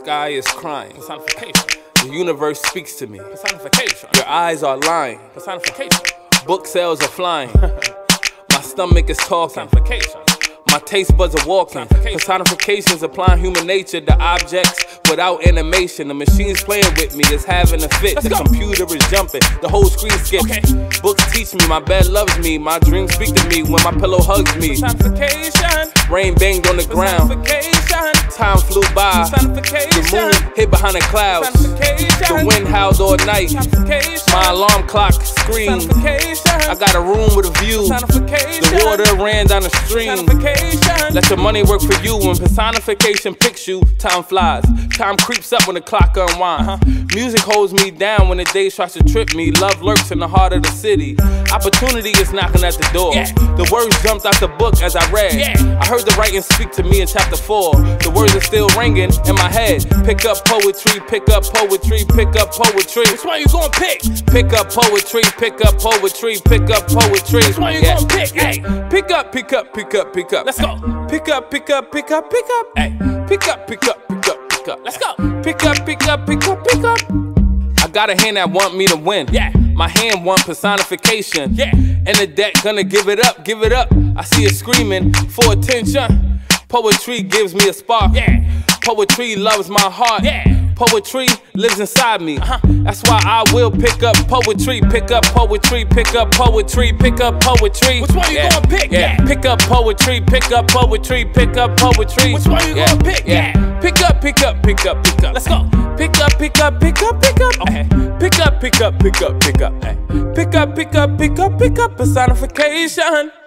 sky is crying. Personification. The universe speaks to me. Personification. Your eyes are lying. Personification. Book sales are flying. My stomach is talking. Personification. My taste buds are walking. Personifications applying human nature to objects without animation. The machine's playing with me, it's having a fit. The computer is jumping, the whole screen skips. Books teach me, my bed loves me. My dreams speak to me when my pillow hugs me. Personification. Rain banged on the ground. Personification. Time flew by. The moon hid behind the clouds. The wind howled all night. My alarm clock screamed. I got a room with a view. The water ran down the stream. Let your money work for you. When personification picks you, time flies. Time creeps up when the clock unwinds. Music holds me down when the day starts to trip me. Love lurks in the heart of the city. Opportunity is knocking at the door. The words jumped out the book as I read. I heard the writing speak to me in chapter 4. The words are still ringing in my head. Pick up poetry, pick up poetry, pick up poetry. Which one you gonna pick? Pick up poetry, pick up poetry, pick up poetry. Which one you gonna pick? Hey. Pick up, pick up, pick up, pick up. Let's go. Pick up, pick up, pick up, pick up. Hey. Pick up, pick up, pick up, pick up. Let's go. Pick up, pick up, pick up, pick up. I got a hand that want me to win. My hand want personification. And the deck gonna give it up, give it up. I see it screaming for attention. Poetry gives me a spark. Poetry loves my heart. Poetry lives inside me. That's why I will pick up poetry. Pick up poetry, pick up poetry, pick up poetry. Which one you gonna pick? Pick up poetry, pick up poetry, pick up poetry. Which one you gonna pick? Pick up, pick up, pick up, pick up. Let's go. Pick up, pick up, pick up, pick up. Pick up, pick up, pick up, pick up. Pick up, pick up, pick up, pick up. Personification.